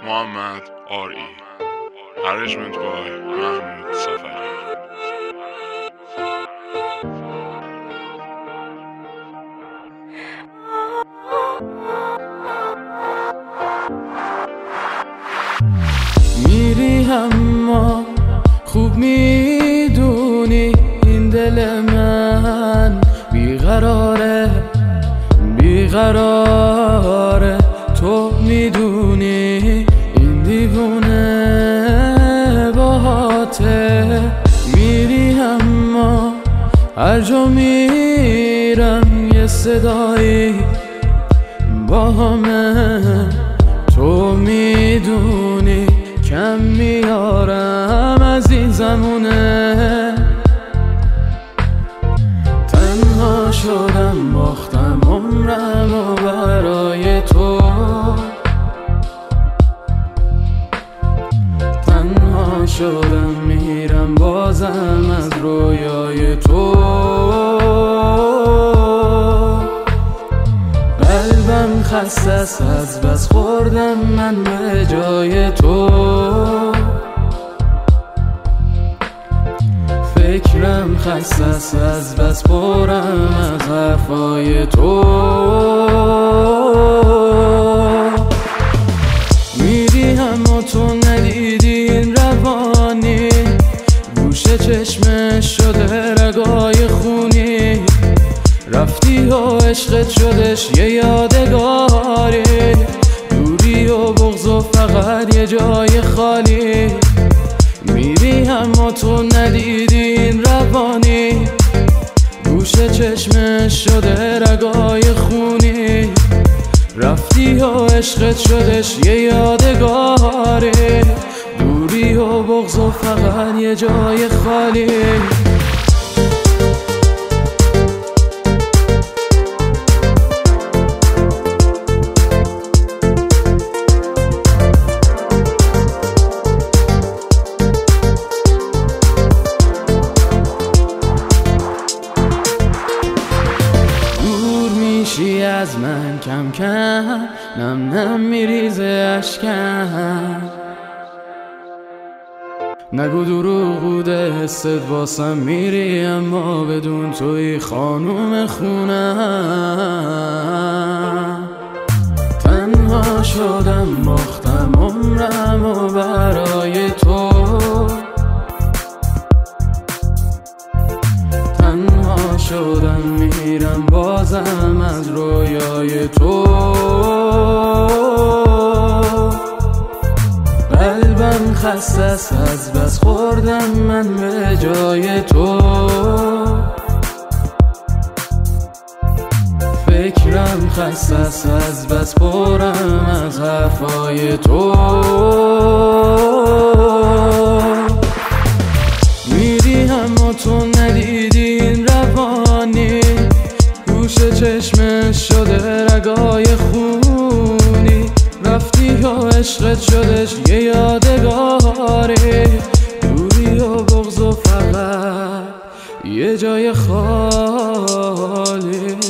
محمد آری Arrangement by محمود سفری. میری اما خوب میدونی این دل من بیقراره تو میدونی این دیوونه باهاته. میری اما هر جا میرم یه صدایی با همه تو میدونی کم میارم از این زمونه. تنها شدم باختم عمرم و برای تو، تنها شدم میرم بازم از رویای تو. قلبم خسته است از بس خوردم من به جای تو. فکرم خسته است از بس پرم از حرفای تو. میری اما تو ندیدی این روانی، گوشه چشمش شده رگای خونی. رفتی و عشقت شدش یه یادگاری، دوری و بغض و فقط یه جای خالی. میری اما تو ندیدی این روانی، گوشه چشمش شده رگای خونی. رفتی و عشقت شدش یه یادگاری، دوری و بغض و فقط یه جای خالی. میشی از من کم کم، نم نم میریزه اشکم. نگو دروغ بوده حست واسم، میری اما بدون توی خانوم خونم. تنها شدم باختم عمرم و برای تو، تنها شدم میرم بازم از رویای تو. قلبم خسته است از بس خوردم من به جای تو. فکرم خسته است از بس پرم از حرفای تو. میری اما تو ندیدی این روانی، گوشه چشمش شده رگای خونی. رفتی و عشقت شدش یه یادگاری، دوری و بغض و فقط یه جای خالی.